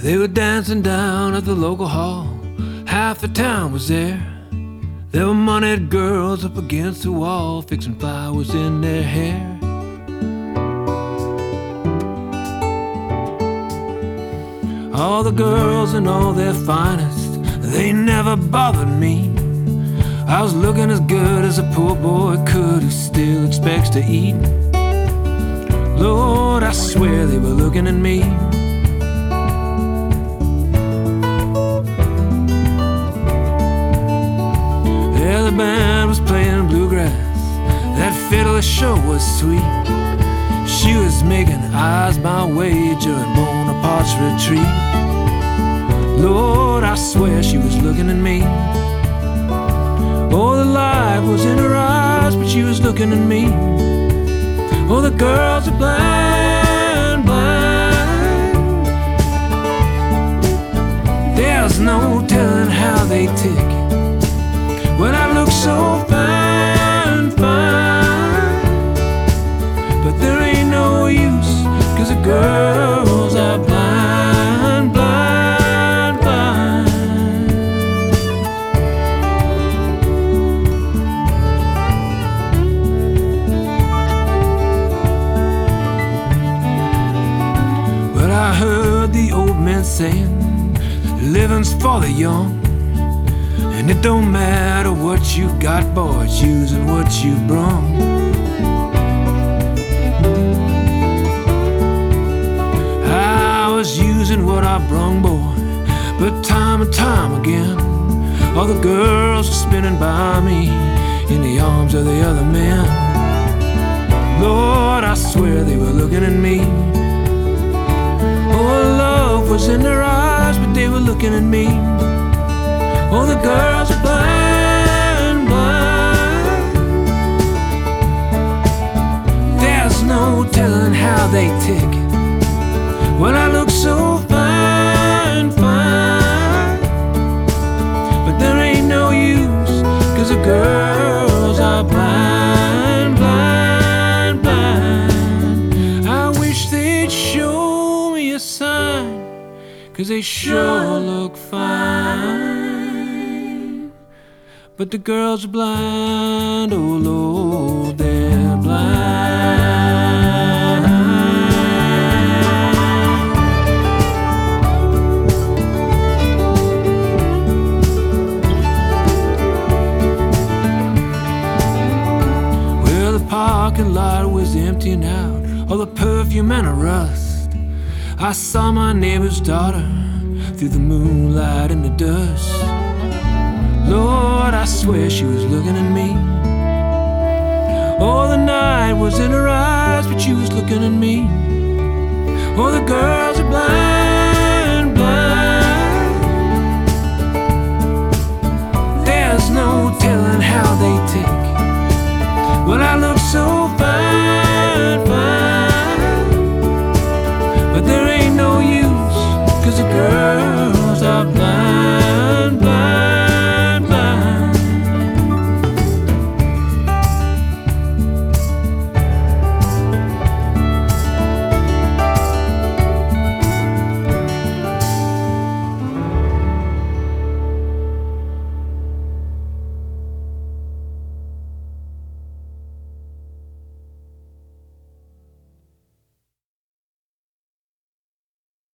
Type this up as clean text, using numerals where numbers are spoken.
They were dancing down at the local hall. Half the town was there. There were moneyed girls up against the wall, fixing flowers in their hair. All the girls in all their finest, they never bothered me. I was looking as good as a poor boy could who still expects to eat. Lord, I swear they were looking at me. Yeah, the band was playing bluegrass. That fiddle sure was sweet. She was making eyes my way during Bonaparte's retreat. Lord, I swear she was looking at me. Oh, the light was in her eyes, but she was looking at me. Oh, the girls are blind, blind. There's no telling how they tick when I look so fine, fine. But there ain't no use, 'cause the girls are blind, blind, blind. Well, I heard the old man saying, living's for the young. And it don't matter what you got, boy, it's using what you brung. I was using what I brung, boy, but time and time again, all the girls were spinning by me in the arms of the other men. Lord, I swear they were looking at me. Oh, love was in their eyes, but they were looking at me. Oh, the girls are blind, blind. There's no telling how they tick when I look so fine, fine. But there ain't no use, 'cause the girls are blind, blind, blind. I wish they'd show me a sign, 'cause they sure look fine. But the girls are blind, oh Lord, they're blind. Well, the parking lot was emptying out, all the perfume and the rust. I saw my neighbor's daughter through the moonlight and the dust. Lord, I swear she was looking at me. Oh, the night was in her eyes, but she was looking at me. Oh, the girls are blind, blind. There's no telling how they tick when I look so fine.